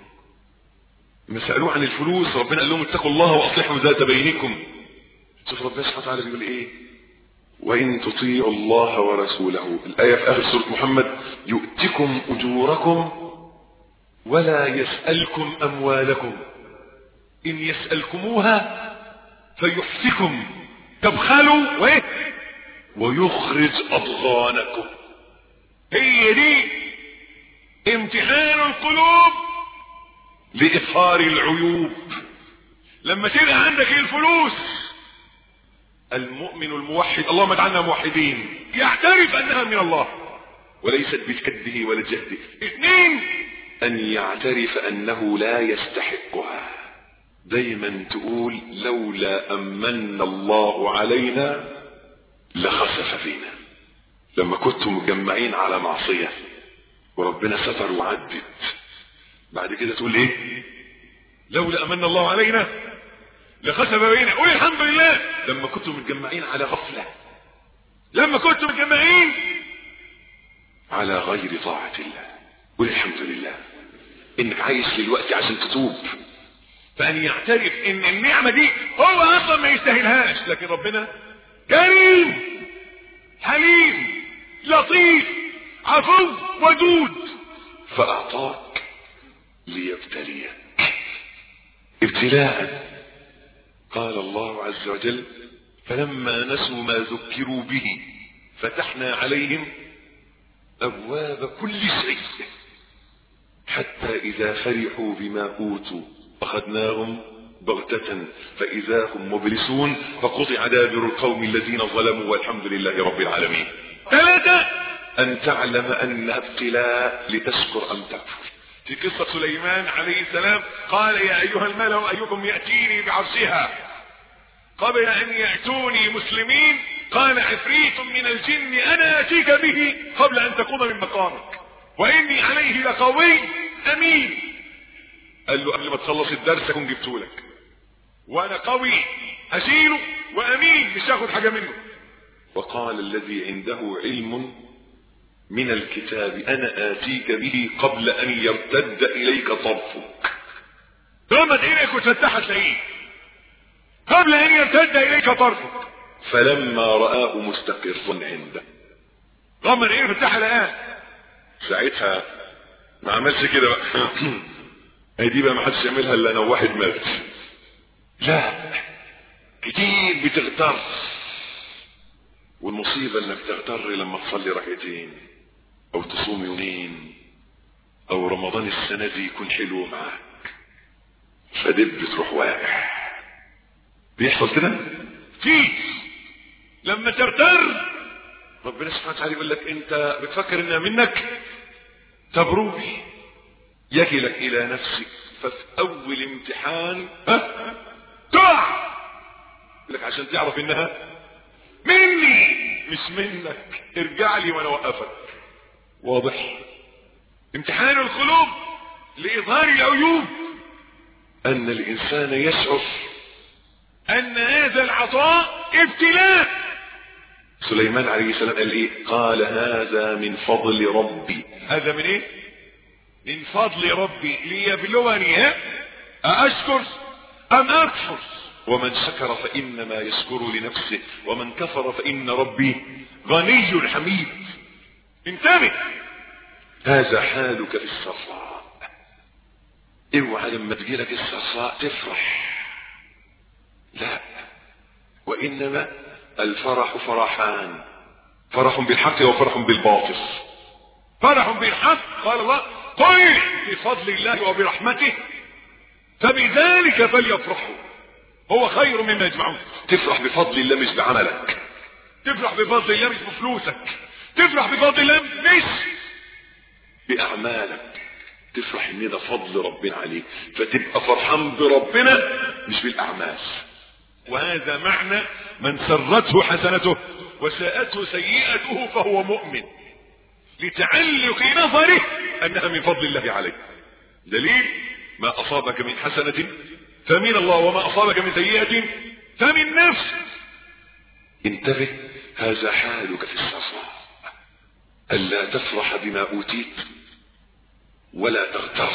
ما سألوه عن الفلوس، ربنا قال لهم اتقوا الله وأصلحوا ذات بينكم. شوف ربنا سبحانه وتعالى بيقول ايه: وإن تطيعوا الله ورسوله، الآية في آخر سورة محمد، يؤتكم أجوركم ولا يسألكم أموالكم إن يسألكموها فيحفكم تبخلوا وإيه؟ ويخرج أضغانكم. هي دي امتحان القلوب لإظهار العيوب. لما تبقى عندك الفلوس المؤمن الموحد، اللهم اجعلنا موحدين، يعترف انها من الله وليست بكده ولا جهده. اثنين، ان يعترف انه لا يستحقها. دايما تقول لولا امن الله علينا لخسف فينا. لما كنتم مجمعين على معصية وربنا ستر وعدت، بعد كده تقول ايه؟ لولا امن الله علينا لخسف بينا. قول الحمد لله لما كنتم متجمعين على غفلة، لما كنتم متجمعين على غير طاعة الله. قول الحمد لله انك عايش دلوقتي عشان تتوب. فان يعترف ان النعمة دي هو اصلا ما يستاهلهاش، لكن ربنا كريم حليم لطيف عفو ودود فاعطاك ليبتليك ابتلاء. قال الله عز وجل فلما نسوا ما ذكروا به فتحنا عليهم ابواب كل شيء حتى اذا فرحوا بما اوتوا اخذناهم بغتة فاذا هم مبلسون فقطع دابر القوم الذين ظلموا والحمد لله رب العالمين. ثلاثة، ان تعلم انها ابتلاء لتشكر ام تكفر. في قصة سليمان عليه السلام قال يا ايها الملأ ايكم يأتيني بعرشها قبل ان يأتوني مسلمين قال عفريت من الجن انا اتيك به قبل ان تقوم من مقامك واني عليه لقوي امين. قال له قبل ما تخلص الدرس اكون جبته لك، وانا قوي اشيله وامين مش هاخد حاجة منه. وقال الذي عنده علم من الكتاب انا اتيك به قبل ان يرتد اليك طرفك. غمض عينك وتفتح تلاقيه قبل ان يرتد اليك طرفك. فلما رآه مستقرا عنده غمض عينك وفتح لقاه. ساعتها ما عملش كده بقى هي دي بقى ما حدش يعملها الا انا وواحد مات. لا، كتير بتغتر، والمصيبة انك تغتر لما تصلي ركعتين او تصوم يومين او رمضان السنة دي يكون حلو معاك فدب تروح واقع. بيحصل كده كتير لما تغتر. ربنا سبحانه وتعالى يقول لك انت بتفكر انها منك؟ طب روحي يكلك الى نفسك ففي اول امتحان ها تقع لك عشان تعرف انها مني مش منك. ارجع لي وانا اوقفك. واضح؟ امتحان القلوب لاظهار العيوب ان الانسان يشعر ان هذا العطاء ابتلاء. سليمان عليه السلام قال ايه؟ قال هذا من فضل ربي. هذا من ايه؟ من فضل ربي ليبلوني أأشكر أم أكفر. ومن شكر فإنما يشكر لنفسه ومن كفر فإن ربي غني حميد. انتبه، هذا حالك في السراء. اوعى لما تجيلك السراء تفرح، لا، وإنما الفرح فرحان، فرح بالحق وفرح بالباطل. فرح بالحق قال الله قل بفضل الله وبرحمته فبذلك فليفرحوا هو خير مما يجمعون. تفرح بفضل الله مش بعملك، تفرح بفضل الله مش بفلوسك، تفرح بفضل الله مش بأعمالك. تفرح ان ده فضل ربنا عليك فتبقى فرحان بربنا مش بالأعمال. وهذا معنى من سرته حسنته وساءته سيئته فهو مؤمن، لتعلق نظره انها من فضل الله عليه. دليل ما اصابك من حسنة فمن الله وما اصابك من سيئة فمن نفسك. انتبه، هذا حالك في السراء، الا تفرح بما اوتيت ولا تغتر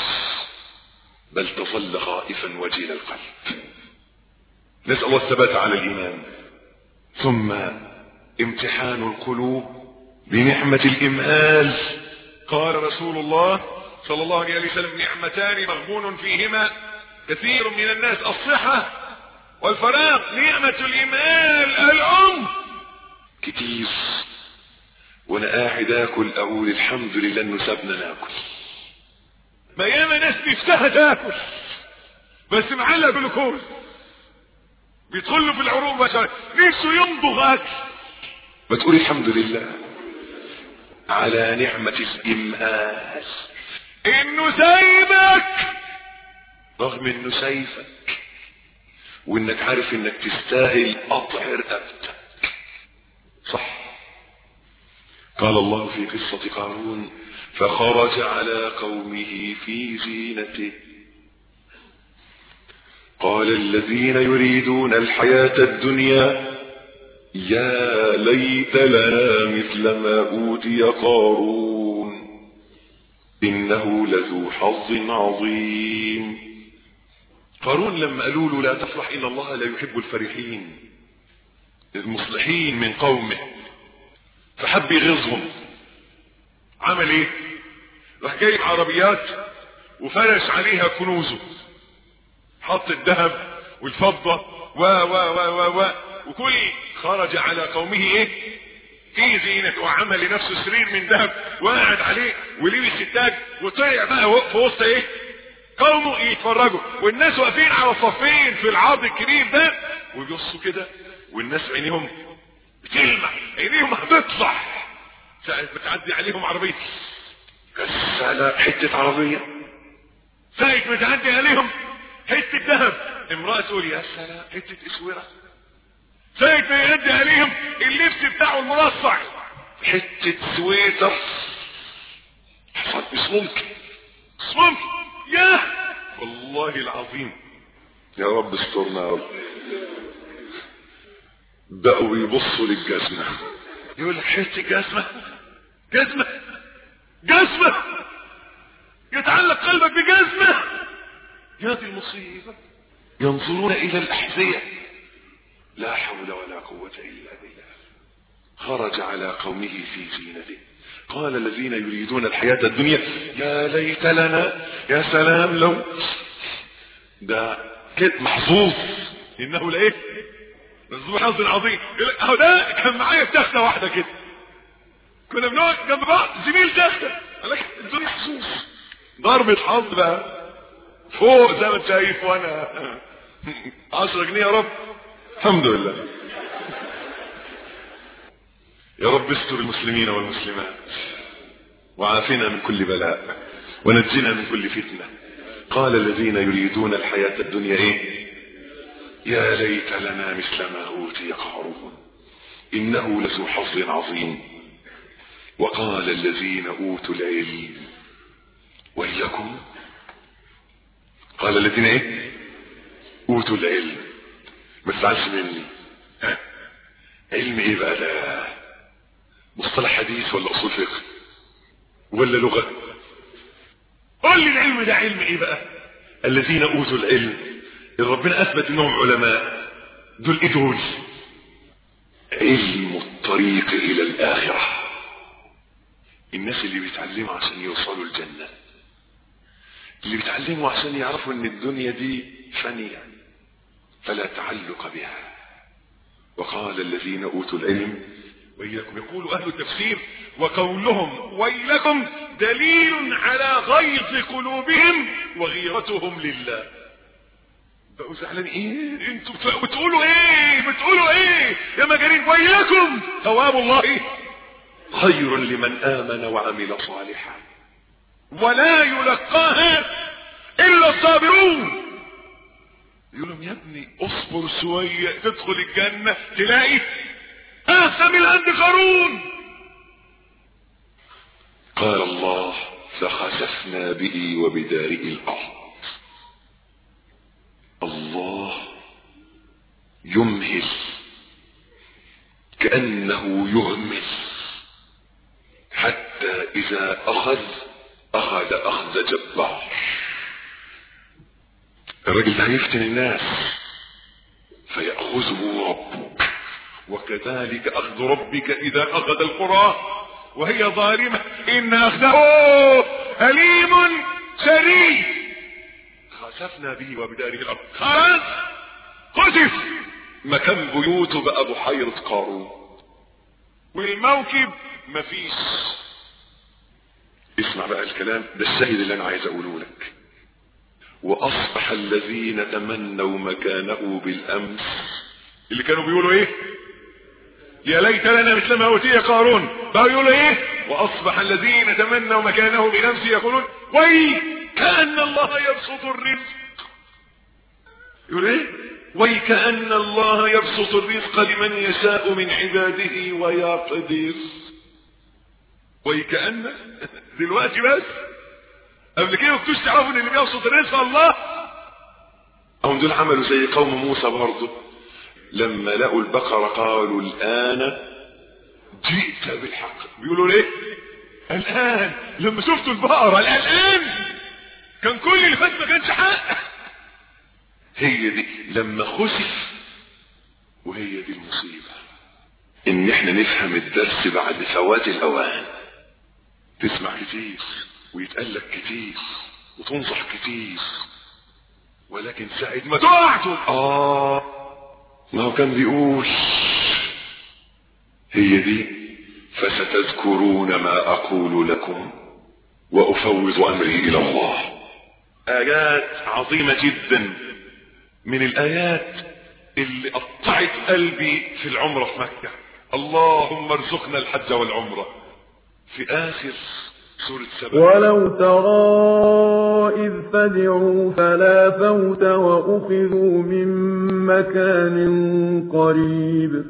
بل تظل خائفا وجيل القلب. نسأل الله الثبات على الايمان. ثم امتحان القلوب بنعمة الامهال. قال رسول الله صلى الله عليه وسلم نعمتان مغبون فيهما كثير من الناس الصحة والفراغ. نعمة الامهال الام كتير وانا قاعد اكل اقول الحمد لله انه سابنا ناكل. ما ياما ناس نفسها تاكل بس معلق جلوكوز، بيدخل له في العروق بشر نفسه يمضغ اكل، ما تقول الحمد لله على نعمة الامهال انه سايبك، رغم انه شايفك وانك عارف انك تستاهل قطع رقبتك. صح. قال الله في قصة قارون فخرج على قومه في زينته قال الذين يريدون الحياة الدنيا يا ليت لنا مثل ما أوتي قارون إنه لذو حظ عظيم. قارون لما قالوا له لا تفرح إن الله لا يحب الفرحين المصلحين من قومه، فحب يغيظهم، عمل ايه؟ راح جايب عربيات وفرش عليها كنوزه، حط الذهب والفضة و و و و و وكل خرج على قومه ايه؟ في زينة، وعمل لنفسه سرير من ذهب وقعد عليه ولبس التاج وطلع بقى في وسط ايه؟ قومه يتفرجوا، والناس واقفين على صفين في العرض الكبير ده ويبصوا كده، والناس عينيهم بتلمع، عينيهم هتطلع ساعة بتعدي عليهم عربية كسالة حتة عربية، ساعة بتعدي عليهم حتة ذهب، امرأة تقول يا سلام حتة اسورة، ساعة بيعدي عليهم اللبس بتاعه المرصع حتة سويتر، مش ممكن مش ممكن يا والله العظيم. يا رب استرنا يا رب. بقوا يبصوا للجزمة، يقول لك حتة جزمة جزمة جزمة يتعلق قلبك بجزمة، يا دي المصيبة. ينظرون إلى الأحذية، لا حول ولا قوة إلا بالله. خرج على قومه في زينته قال الذين يريدون الحياة الدنيا يا ليت لنا، يا سلام لو ده كده محظوظ إنه لإيه ذو حظ عظيم. اهو ده كان معايا في تخته واحده كده، كنا بنقعد جنب بعض زميل تخته، قال لك انتوا محظوظ، ضربه حظ بقى فوق زي ما انت شايف، وانا عشرة جنيه يا رب الحمد لله. يا رب استر المسلمين والمسلمات وعافنا من كل بلاء ونجنا من كل فتنه. قال الذين يريدون الحياه الدنيا ايه؟ يا ليت لنا مثل ما أوتي قارون إنه لذو حظ عظيم. وقال الذين أوتوا العلم ويلكم، قال الذين ايه؟ أوتوا العلم. ما تزعلش مني، ها علم ايه بقى ده؟ مصطلح حديث ولا أصول فقه ولا لغة؟ قول لي العلم ده علم ايه بقى؟ الذين أوتوا العلم ربنا اثبت انهم علماء، دول ايه دول؟ علم الطريق الى الاخرة. الناس اللي بيتعلموا عشان يوصلوا الجنة، اللي بيتعلموا عشان يعرفوا ان الدنيا دي فانية فلا تعلق بها. وقال الذين اوتوا العلم ويلكم، يقول اهل التفسير وقولهم ويلكم دليل على غيظ قلوبهم وغيرتهم لله. بقوا زعلان ايه انتوا بتقولوا ايه بتقولوا ايه يا مجانين؟ ويلكم ثواب الله خير لمن امن وعمل صالحا ولا يلقاها الا الصابرون. يقول لهم يا ابني اصبر شويه تدخل الجنه تلاقي احسن من عند قارون. قال الله فخسفنا به وبداره الارض. الله يمهل كأنه يهمل حتى إذا أخذ أخذ أخذ جبار. الرجل ده هيفتن الناس فيأخذه ربك وكذلك أخذ ربك إذا أخذ القرى وهي ظالمة إن أخذه أليم شديد. خسفنا به وبداره الأرض، خلاص خسف مكان بيوته بقى بحيرة قارون والموكب مفيش. اسمع بقى الكلام ده الشاهد اللي انا عايز اقوله لك. واصبح الذين تمنوا مكانه بالامس اللي كانوا بيقولوا ايه؟ يا ليت لنا مثل ما اوتي قارون، بقوا يقولوا ايه؟ واصبح الذين تمنوا مكانه بنفسه يقولون وي كأن الله يبسط الرزق. يقول ايه؟ وي كأن الله يبسط الرزق لمن يشاء من عباده ويقدر. وي كأن دلوقتي بس، قبل كده كنتوش تعرفوا ان اللي بيبسط الرزق الله؟ هم دول عملوا زي قوم موسى برضه، لما لقوا البقرة قالوا الآن جئت بالحق. بيقولوا ليه؟ الآن لما شفتوا البقرة الآن كان كل اللي فات ما كانش حق. هي دي لما خسف، وهي دي المصيبة، ان احنا نفهم الدرس بعد فوات الاوان. تسمع كتير ويتقلك كتير وتنصح كتير، ولكن ساعة ما تقعتوا اه ما هو كان بيقول هي دي فستذكرون ما اقول لكم وافوض امري الى الله. ايات عظيمة جدا من الايات اللي قطعت قلبي في العمرة في مكة. اللهم ارزقنا الحج والعمرة. في اخر سورة سبأ: ولو ترى إذ فزعوا فلا فوت وأخذوا من مكان قريب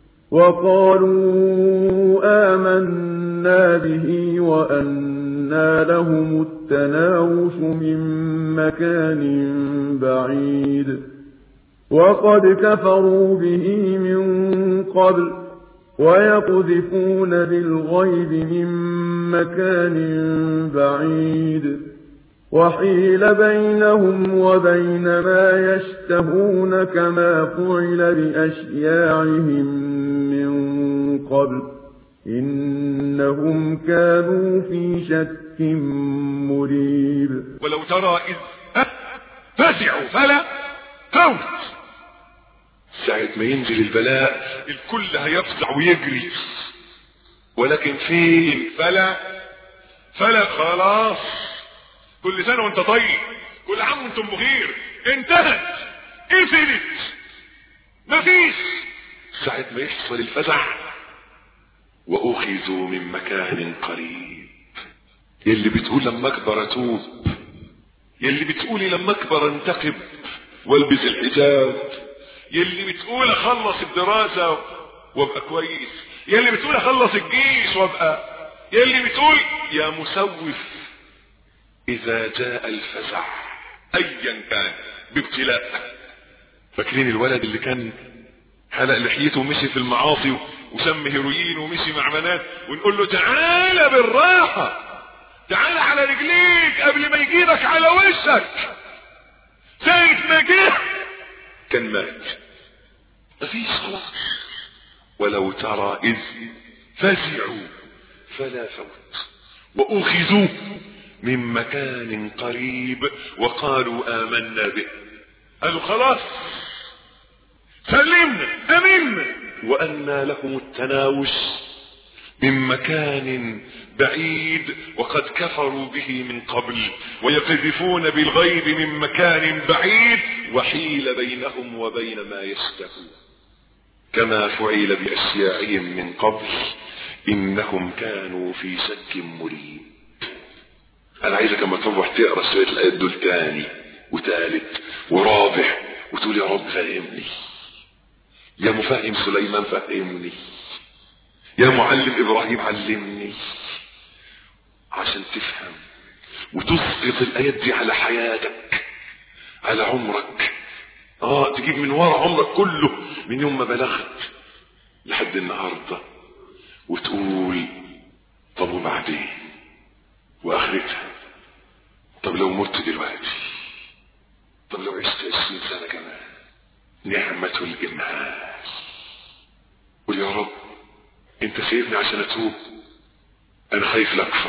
وقالوا آمنا به وأنى لهم التناوش من مكان بعيد وقد كفروا به من قبل ويقذفون بالغيب من مكان بعيد وحيل بينهم وبين ما يشتهون كما فعل بأشياعهم من قبل إنهم كانوا في شك مريب. ولو ترى إذ فزعوا فلا فوت، ساعة ما ينزل البلاء الكل هيفزع ويجري، ولكن فين فلا فلا خلاص. كل سنة وانت طيب، كل عام وانتم بخير، انتهت قفلت مفيش. ساعة ما يحصل الفزع واخذوا من مكان قريب. يلي بتقول لما اكبر اتوب، يلي بتقولي لما اكبر انتقب والبس الحجاب، يلي بتقول اخلص الدراسة وابقى كويس، يلي بتقول اخلص الجيش وابقى، يلي بتقول يا مسوف اذا جاء الفزع ايا كان بابتلاء. فاكرين الولد اللي كان حلق لحيته ومشي في المعاصي وسم هيروين ومشي مع بنات، ونقول له تعالى بالراحة، تعالى على رجليك قبل ما يجيبك على وشك، ساعة ما جه كان مات، مفيش خلاص. ولو ترى إذ فزعوا فلا فوت وأخذوا من مكان قريب وقالوا آمنا به. قالوا خلاص سلمنا أمنا، وأنى لهم التناوش من مكان بعيد وقد كفروا به من قبل ويقذفون بالغيب من مكان بعيد وحيل بينهم وبين ما يشتهون كما فعل بأشياعهم من قبل إنهم كانوا في شك مريب. أنا عايزك لما تروح تقرأ شوية الآيات دول تاني وتالت ورابع وتقول يا رب فهمني، يا مفهم سليمان فهمني، يا معلم إبراهيم علمني، عشان تفهم وتسقط الآيات دي على حياتك على عمرك. اه تجيب من ورا عمرك كله من يوم ما بلغت لحد النهاردة وتقول طب وبعدين واخرتها؟ طب لو مت دلوقتي؟ طب لو عشت عشرين سنة كمان؟ نعمة الإمهال. قول يا رب انت سيبني عشان اتوب، انا خايف لاكفر،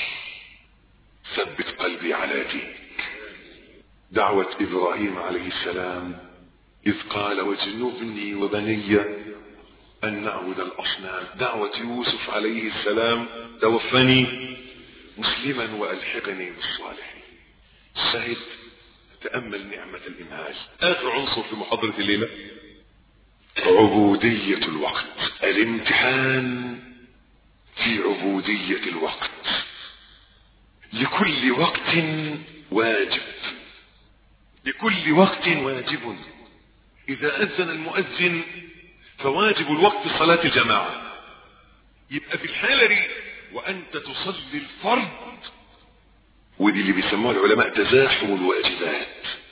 ثبت قلبي على دينك. دعوة ابراهيم عليه السلام اذ قال واجنبني وبني ان نعبد الاصنام. دعوة يوسف عليه السلام توفني مسلما والحقني بالصالحين. شهد تأمل نعمة الإمهال. آخر عنصر في محاضرة الليلة عبودية الوقت. الامتحان في عبودية الوقت. لكل وقت واجب، لكل وقت واجب. إذا أذن المؤذن فواجب الوقت صلاة الجماعة. يبقى في الحالة دي وأنت تصلي الفرض، ودي اللي بيسموها العلماء تزاحم الواجبات،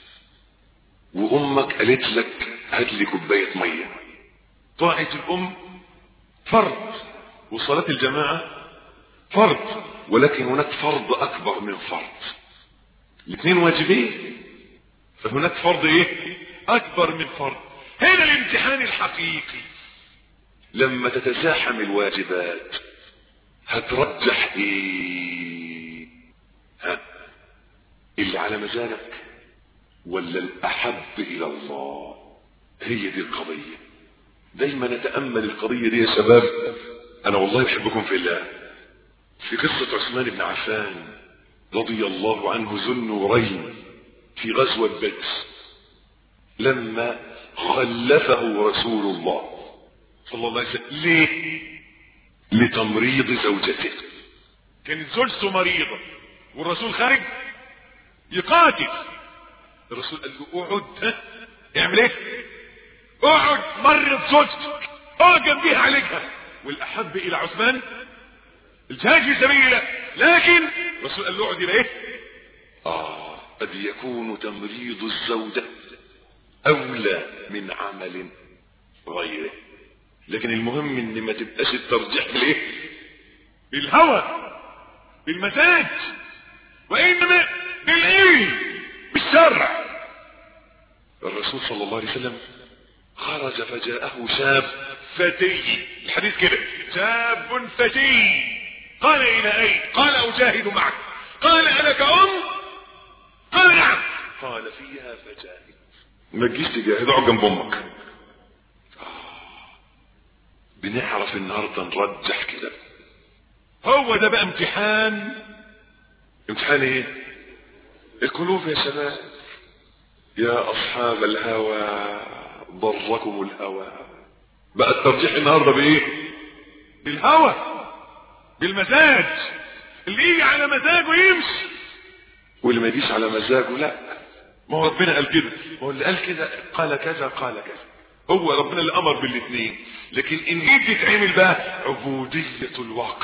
وأمك قالت لك هات لي كوباية مية، طاعة الأم فرض وصلاة الجماعة فرض، ولكن هناك فرض أكبر من فرض. الاثنين واجبين، فهناك فرض ايه أكبر من فرض. هنا الامتحان الحقيقي. لما تتزاحم الواجبات هترجح ايه؟ ها، اللي على مزاجك ولا الأحب إلى الله؟ هي دي القضية. دايما نتأمل القضية دي يا شباب. أنا والله بحبكم في الله. في قصة عثمان بن عفان رضي الله عنه ذو النورين في غزوة بدر، لما خلفه رسول الله صلى الله عليه وسلم. ليه؟ لتمريض زوجته. كانت زوجته مريضة والرسول خارج يقاتل. الرسول قال له اقعد. ها؟ اعمل ايه؟ اقعد مرض زوجتك، اقعد جنبيها عالجها. والاحب الى عثمان الجهاد في سبيل الله، لكن الرسول قال له اقعد. الى ايه؟ اه قد يكون تمريض الزوجة اولى من عمل غيره، لكن المهم ان ما تبقاش الترجيح بالايه؟ بالهوى بالمزاج، وانما بالعلم بالشرع. الرسول صلى الله عليه وسلم خرج فجاءه شاب فتي، الحديث كده، شاب فتي. قال الى اين؟ قال اجاهد معك. قال الك ام؟ قال نعم. قال فيها فجاهد. ما تجيش تجاهد، اقعد جنب امك. آه. بنعرف النهارده نرجح كده. هو ده بقى امتحان. امتحان ايه؟ القلوب يا شباب. يا اصحاب الهوى ضركم الهوى. بقى الترجيح النهارده بايه؟ بالهوى بالمزاج. اللي يجي على مزاجه يمشي، واللي ما يجيش على مزاجه لا. ما هو ربنا قال كده، ما هو اللي قال كده قال كذا قال كذا، هو ربنا اللي امر بالاثنين. لكن ان دي تتعمل بقى عبودية الوقت.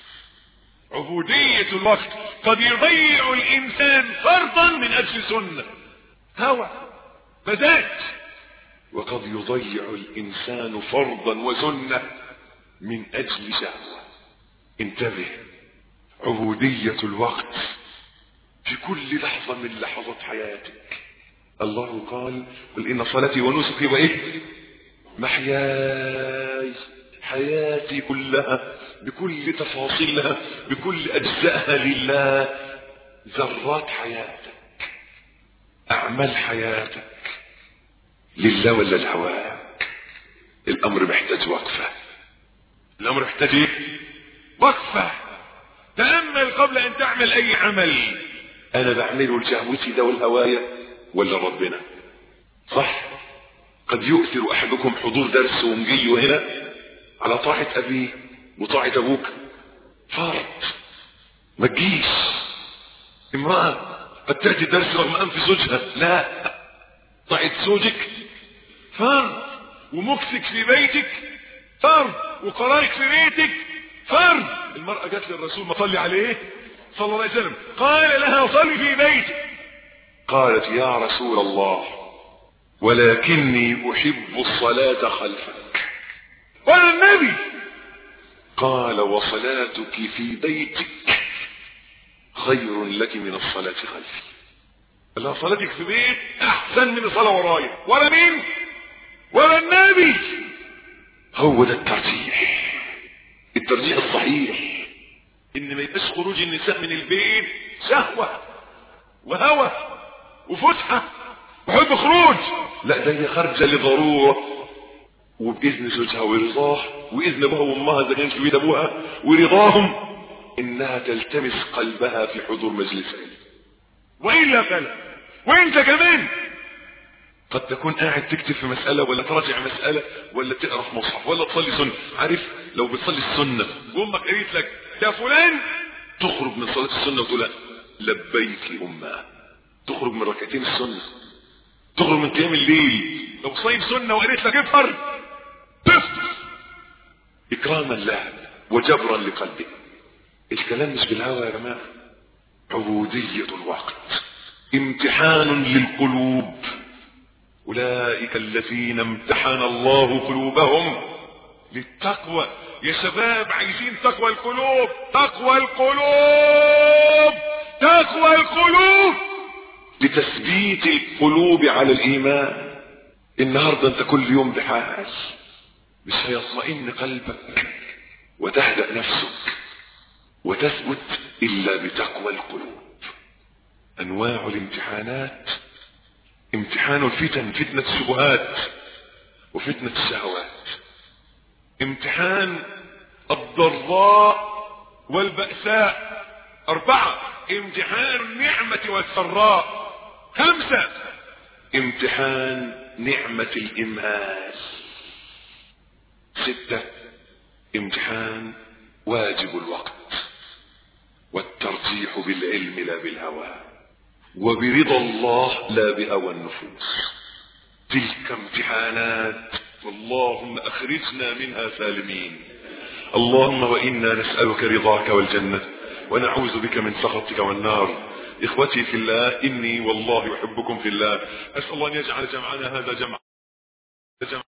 عبودية الوقت قد يضيع الانسان فرضا من اجل سنة هوى مزاج، وقد يضيع الانسان فرضا وسنة من اجل شهوة. انتبه. عبودية الوقت في كل لحظة من لحظات حياتك. الله قال قل إن صلاتي ونسكي وإيه محياي، حياتي كلها بكل تفاصيلها بكل أجزائها لله. ذرات حياتك أعمال حياتك لله ولا لهواك؟ الأمر محتاج وقفة. الأمر محتاج إيه؟ وقفة. تأمل قبل أن تعمل أي عمل. أنا بعمله لشهوتي ده والهواية ولا ربنا؟ صح؟ قد يؤثر أحدكم حضور درس ومجيه هنا على طاعة أبيه وطاعة أبوك فرض، ما تجيش. امرأة قد تأتي الدرس رغم أنف زوجها، لا، طاعة زوجك فرض، ومكسك في بيتك فرض، وقرارك في بيتك فرض. المرأة جات للرسول ما صلي عليه صلى الله عليه وسلم، قال لها صلي في بيتك. قالت يا رسول الله ولكني أحب الصلاة خلفك. قال النبي قال وصلاتك في بيتك خير لك من الصلاة خلفي. لا، صلاتك في بيت أحسن من الصلاة ورايا. ولا مين؟ ولا النبي. هو ده الترجيح، الترجيح الصحيح. ان ما يبقاش خروج النساء من البيت شهوة وهوى وفسحة وحب خروج، لا، ده هي خارجة لضرورة وبإذن زوجها ورضاه وإذن أبوها وأمها إذا كانت في بيت أبوها ورضاهم إنها تلتمس قلبها في حضور مجلسين، وإلا فلا. وإنت كمان قد تكون قاعد تكتب في مسألة ولا تراجع مسألة ولا تقرأ في مصحف ولا تصلي سنة. عارف لو بتصلي السنة وامك قالت لك يا فلان، تخرج من صلاة السنة وتقول لبيك أمه، تخرج من ركعتين السنة، تخرج من قيام الليل. لو صايم سنة وقالت لك افطر، تفطر إكراما له وجبرا لقلبه. الكلام مش بالهوى يا جماعة، عبودية الوقت، امتحان للقلوب. أولئك الذين امتحن الله قلوبهم للتقوى. يا شباب عايزين تقوى القلوب، تقوى القلوب، تقوى القلوب، لتثبيت القلوب على الإيمان. النهاردة انت كل يوم بحال، مش هيطمئن قلبك وتهدأ نفسك وتثبت إلا بتقوى القلوب. أنواع الامتحانات: امتحان الفتن، فتنة الشبهات وفتنة الشهوات. امتحان الضراء والبأساء. أربعة: امتحان النعمة والسراء. خمسة: امتحان نعمة الإمهال. ستة: امتحان واجب الوقت والترجيح بالعلم لا بالهوى وبرضا الله لا بهوى النفوس. تلك امتحانات، اللهم اخرجنا منها سالمين. اللهم وإنا نسألك رضاك والجنة ونعوذ بك من سخطك والنار. إخوتي في الله، إني والله أحبكم في الله. أسأل الله أن يجعل جمعنا هذا جمعا